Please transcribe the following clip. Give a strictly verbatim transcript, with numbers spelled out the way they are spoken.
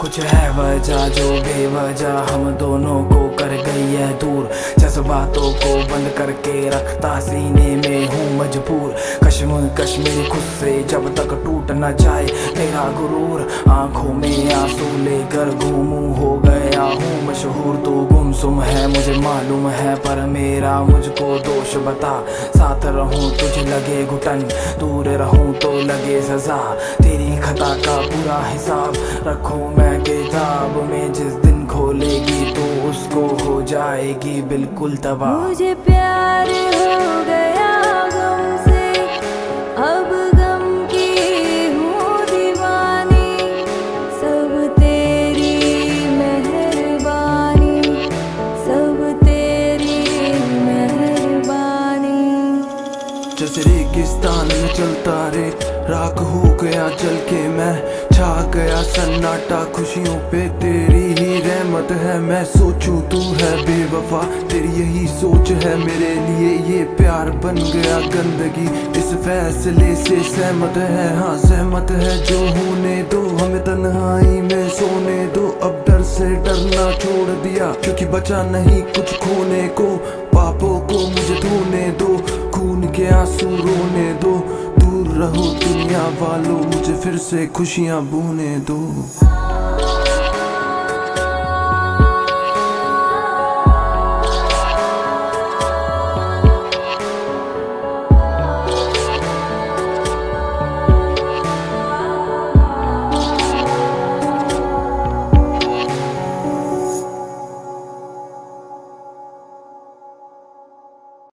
कुछ है वजह जो बेवजह हम दोनों को कर गई है दूर। जज्बातों को बंद करके रखता सीने में हूँ मजबूर। कश्मीर कश्मीर खुद से जब तक टूट न जाए मेरा गुरूर। आंखों में आंसू लेकर घूमूं हो गया हूँ मशहूर। तो गुमसुम है मुझे मालूम है पर मेरा मुझको दोष बता। साथ रहूं तुझे लगे घुटन, दूर रहूं तो लगे सजा। तेरी खता का पूरा हिसाब रखूं मैं किताब में। जिस दिन खोलेगी तो उसको हो जाएगी बिल्कुल तबाह। मुझे प्यार हो गया गम से, अब गम की हूँ दीवानी। सब तेरी मेहरबानी, सब तेरी मेहरबानी। जैसे रेगिस्तान में चलता रेत, राख हो गया जल के मैं। छा गया सन्नाटा खुशियों पे, तेरी ही रहमत है। मैं सोचूं तू है बेवफा, तेरी यही सोच है मेरे लिए। ये प्यार बन गया गंदगी, इस फैसले से सहमत है। हाँ सहमत है जो होने दो, हमें तन्हाई में सोने दो। अब डर से डरना छोड़ दिया, क्योंकि बचा नहीं कुछ खोने को। पापों को मुझे धोने दो, खून के आंसू रोने दो। दूर रहो दुनिया वालों, मुझे फिर से खुशियाँ बूने दो।